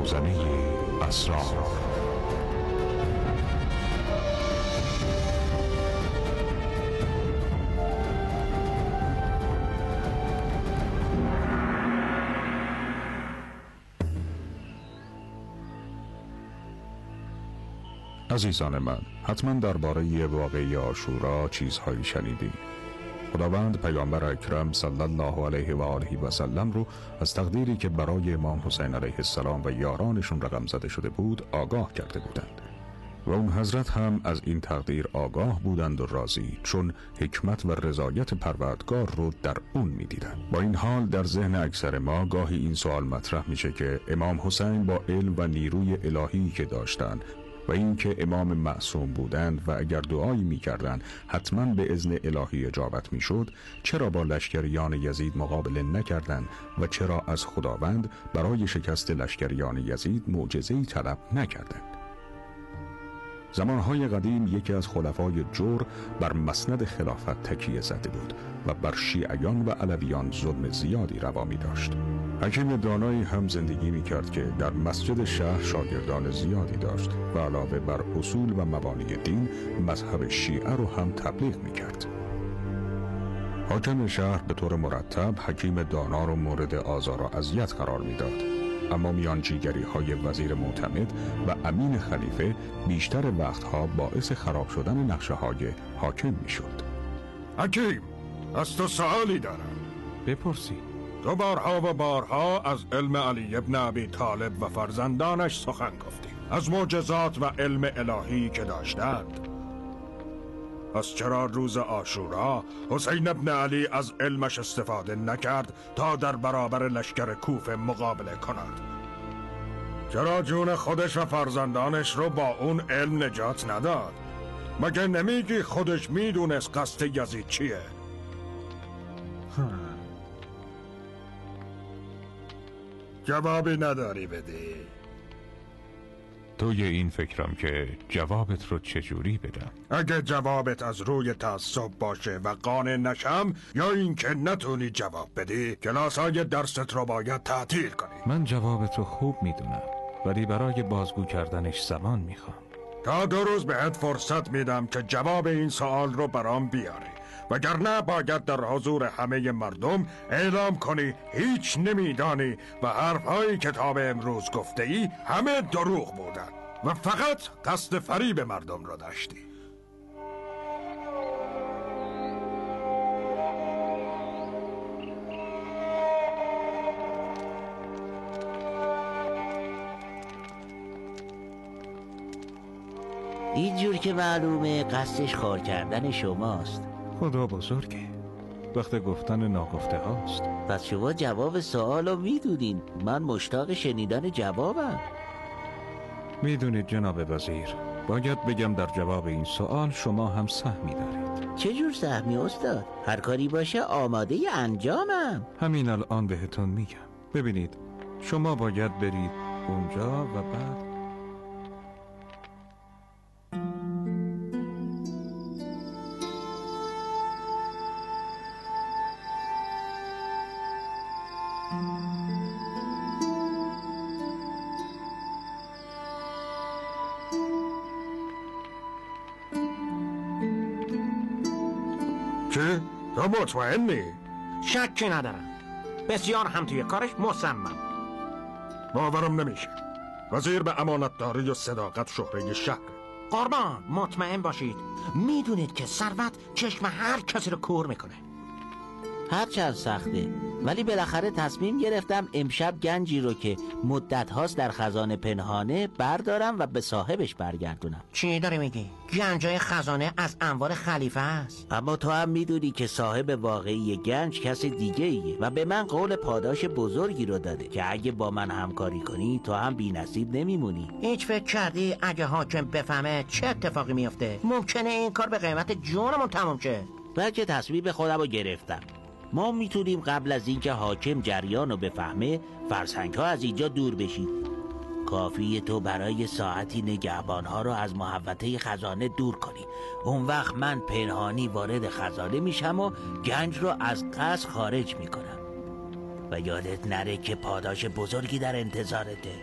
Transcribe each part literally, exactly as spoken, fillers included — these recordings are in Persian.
روزنه اسرار. عزیزان من، حتما درباره واقعه عاشورا چیزهایی شنیدید. خداوند پیامبر اکرم صلی الله علیه و آله و سلم رو از تقدیری که برای امام حسین علیه السلام و یارانشون رقم زده شده بود آگاه کرده بودند و اون حضرت هم از این تقدیر آگاه بودند و راضی، چون حکمت و رضایت پروردگار رو در اون می‌دیدند. با این حال در ذهن اکثر ما گاهی این سوال مطرح میشه که امام حسین با علم و نیروی الهی که داشتند و اینکه امام معصوم بودند و اگر دعایی می‌کردند حتما به اذن الهی اجابت می‌شد، چرا با لشکریان یزید مقابله نکردند و چرا از خداوند برای شکست لشکریان یزید معجزه‌ای طلب نکردند؟ زمانهای قدیم یکی از خلفای جور بر مسند خلافت تکیه زده بود و بر شیعیان و علویان ظلم زیادی روا می داشت. حکیم دانایی هم زندگی می کرد که در مسجد شهر شاگردان زیادی داشت و علاوه بر اصول و مبانی دین مذهب شیعه رو هم تبلیغ می کرد. حاکم شهر به طور مرتب حکیم دانا رو مورد آزار و اذیت قرار می داد، اما میانجیگری های وزیر معتمد و امین خلیفه بیشتر وقتها باعث خراب شدن نقشه های حاکم می شد. حکیم، از تو سوالی دارم. بپرسی. تو بارها و بارها از علم علی ابن ابی طالب و فرزندانش سخن گفتی، از معجزات و علم الهی که داشتند. پس چرا روز عاشورا حسین ابن علی از علمش استفاده نکرد تا در برابر لشکر کوفه مقابله کند؟ چرا جون خودش و فرزندانش رو با اون علم نجات نداد؟ مگه نمیگی خودش میدونست قصد یزید چیه؟ جوابی نداری بدی؟ توی این فکرم که جوابت رو چجوری بدم. اگه جوابت از روی تعصب باشه و قانع نشم، یا اینکه نتونی جواب بدی، کلاسای درست رو باید تعطیل کنی. من جوابت رو خوب میدونم، ولی برای بازگو کردنش زمان میخوام. تا دو روز بهت فرصت میدم که جواب این سوال رو برام بیاری، وگرنه باید در حضور همه مردم اعلام کنی هیچ نمیدانی و حرفهایی که تا به امروز گفته ای همه دروغ بودن و فقط قصد فریب مردم را داشتی. اینجور که معلومه قصدش خار کردن شماست. خدا بزرگه، وقت گفتن ناگفته هاست. پس شما جواب سوالو میدونین، من مشتاق شنیدن جوابم. میدونید جناب وزیر، باید بگم در جواب این سوال شما هم سهمی دارید. چه جور سهمی استاد؟ هر کاری باشه آماده انجامم. همین الان بهتون میگم. ببینید، شما باید برید اونجا و بعد چه؟ تو مطمئنی؟ شکی ندارم، بسیار هم توی کارش مصمم. باورم نمیشه. وزیر به امانتداری و صداقت شهره شهر. قربان مطمئن باشید، میدونید که ثروت چشم هر کسی رو کور میکنه. هرچند سخته، ولی بالاخره تصمیم گرفتم امشب گنجی رو که مدت هاست در خزانه پنهانه بردارم و به صاحبش برگردونم. چی داری میگی؟ گنجای خزانه از انوار خلیفه است. اما تو هم میدونی که صاحب واقعی گنج کس دیگه ایه و به من قول پاداش بزرگی رو داده که اگه با من همکاری کنی تو هم بی نصیب نمیمونی. هیچ فکر کردی اگه حاکم بفهمه چه اتفاقی میفته؟ ممکنه این کار به قیمت جونمون تموم شه. بلکه تصمیم خودم رو گرفتم. ما میتونیم قبل از اینکه حاکم جریان رو بفهمه فرسنگ ها از اینجا دور بشید. کافیه تو برای ساعتی نگهبان ها رو از محوطه خزانه دور کنی. اون وقت من پنهانی وارد خزانه میشم و گنج رو از قصر خارج میکنم. و یادت نره که پاداش بزرگی در انتظارته.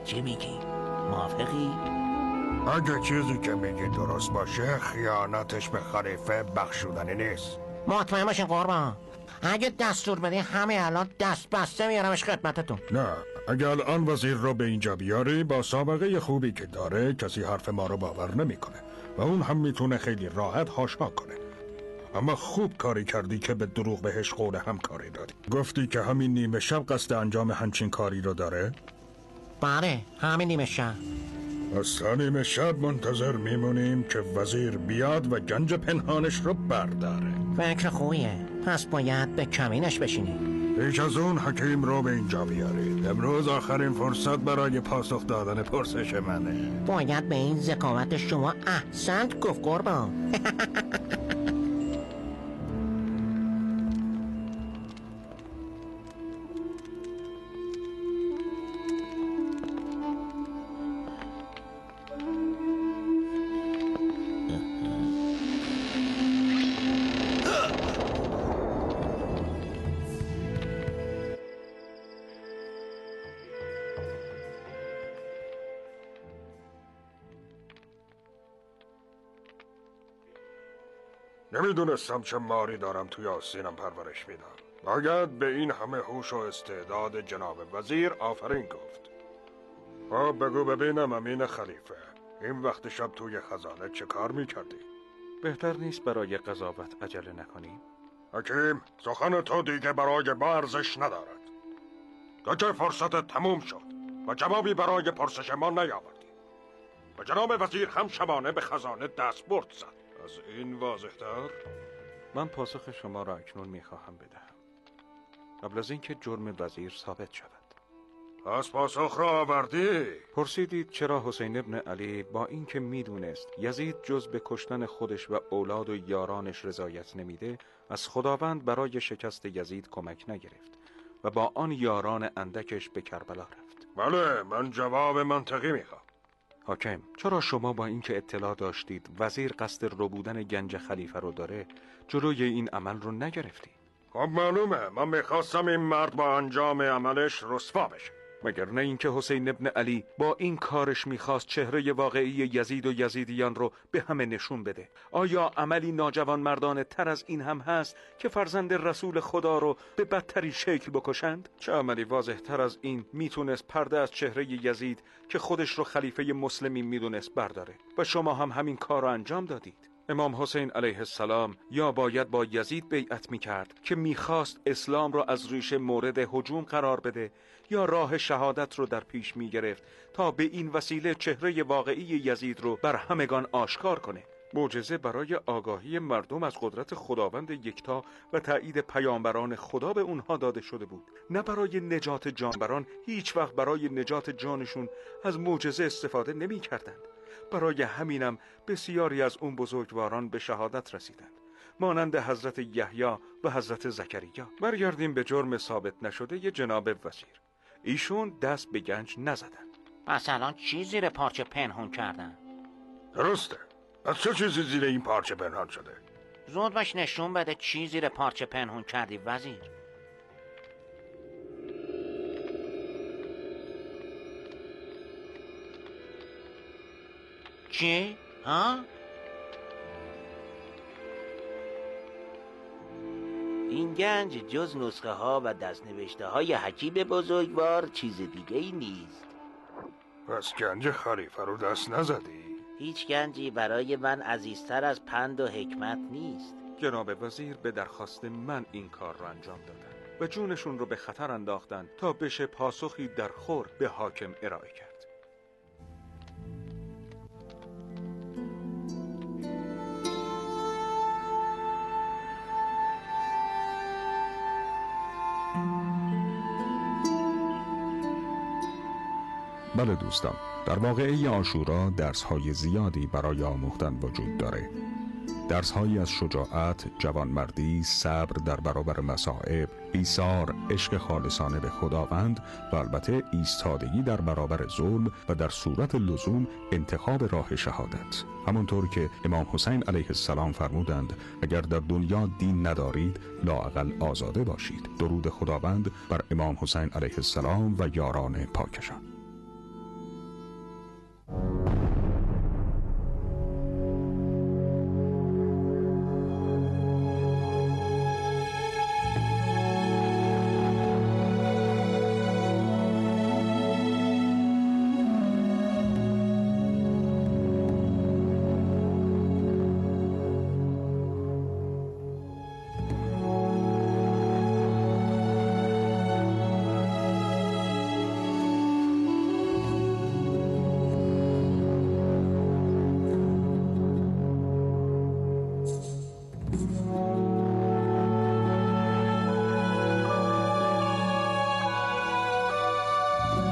چی میگی؟ موافقی؟ اگه چیزی که میگی درست باشه خیانتش به خلیفه بخشودنی نیست. مطمئن باشین قربان، اگه دستور بدی همه الان دست بسته میارمش خدمتتون. نه، اگه الان وزیر رو به اینجا بیاری با سابقه خوبی که داره کسی حرف ما رو باور نمیکنه و اون هم میتونه خیلی راحت هاشا کنه. اما خوب کاری کردی که به دروغ بهش قول همکاری دادی. گفتی که همین نیمه شب قصد انجام همچین کاری رو داره؟ بله، همین نیمه شب. از تا نیمه شب منتظر میمونیم که وزیر بیاد و گنج پنهانش رو برداره. فکر خوبیه، پس باید به کمینش بشینی. پیش از اون حکیم رو به اینجا بیارید. امروز آخرین فرصت برای پاسخ دادن پرسش منه. باید به این ذکاوت شما احسنت گفت قربان. نمیدونستم چه ماری دارم توی آستینم پرورش میدم. باید به این همه هوش و استعداد جناب وزیر آفرین گفت. خب بگو ببینم امین خلیفه، این وقت شب توی خزانه چه کار میکردی؟ بهتر نیست برای قضاوت عجله نکنیم؟ حکیم، سخن تو دیگه برای ما ارزش ندارد. تو که فرصت تموم شد و جوابی برای پرسش ما نیاوردی و جناب وزیر هم شبانه به خزانه دست برد زد. از این واضح‌تر؟ من پاسخ شما را اکنون میخواهم بدهم قبل از اینکه جرم وزیر ثابت شود. پس پاسخ را آوردی؟ پرسیدید چرا حسین ابن علی با اینکه میدونست یزید جز به کشتن خودش و اولاد و یارانش رضایت نمیده از خداوند برای شکست یزید کمک نگرفت و با آن یاران اندکش به کربلا رفت. بله، من جواب منطقی میخوام. حاکم، چرا شما با اینکه اطلاع داشتید وزیر قصد ربودن گنج خلیفه رو داره جلوی این عمل رو نگرفتید؟ خب معلومه، من میخواستم این مرد با انجام عملش رسوا بشه. مگر نه اینکه حسین ابن علی با این کارش میخواست چهره واقعی یزید و یزیدیان رو به همه نشون بده؟ آیا عملی ناجوان مردانه تر از این هم هست که فرزند رسول خدا رو به بدترین شکل بکشند؟ چه عملی واضح تر از این میتونست پرده از چهره یزید که خودش رو خلیفه مسلمین میدونست برداره؟ و شما هم همین کار رو انجام دادید. امام حسین علیه السلام یا باید با یزید بیعت میکرد که میخواست اسلام را از ریشه مورد هجوم قرار بده، یا راه شهادت رو در پیش میگرفت تا به این وسیله چهره واقعی یزید رو بر همگان آشکار کنه. معجزه برای آگاهی مردم از قدرت خداوند یکتا و تایید پیامبران خدا به اونها داده شده بود، نه برای نجات جانوران. هیچ وقت برای نجات جانشون از معجزه استفاده نمی کردند. برای همینم بسیاری از اون بزرگواران به شهادت رسیدند، مانند حضرت یحیی و حضرت زکریا. برگردیم به جرم ثابت نشده ی جناب وزیر. ایشون دست به گنج نزدن. پس الان چی زیر پارچه پنهون کردن؟ درسته. از چه چیزی زیر این پارچه پنهان شده؟ زود باش نشون بده چی زیر پارچه پنهون کردی وزیر. چی؟ ها؟ این گنج جز نسخه ها و دستنوشته های حکیم بزرگوار چیز دیگه ای نیست. پس گنج خلیفه رو دست نزدی؟ هیچ گنجی برای من عزیزتر از پند و حکمت نیست. جناب وزیر به درخواست من این کار رو انجام دادن و جونشون رو به خطر انداختن تا بشه پاسخی در خور به حاکم ارائه کرد. بله دوستان، در واقعه عاشورا درس‌های زیادی برای آموختن وجود داره. درس‌هایی از شجاعت، جوانمردی، صبر در برابر مصائب، ایثار، عشق خالصانه به خداوند و البته ایستادگی در برابر ظلم و در صورت لزوم انتخاب راه شهادت. همونطور که امام حسین علیه السلام فرمودند اگر در دنیا دین ندارید لااقل آزاده باشید. درود خداوند بر امام حسین علیه السلام و یاران پاکشان.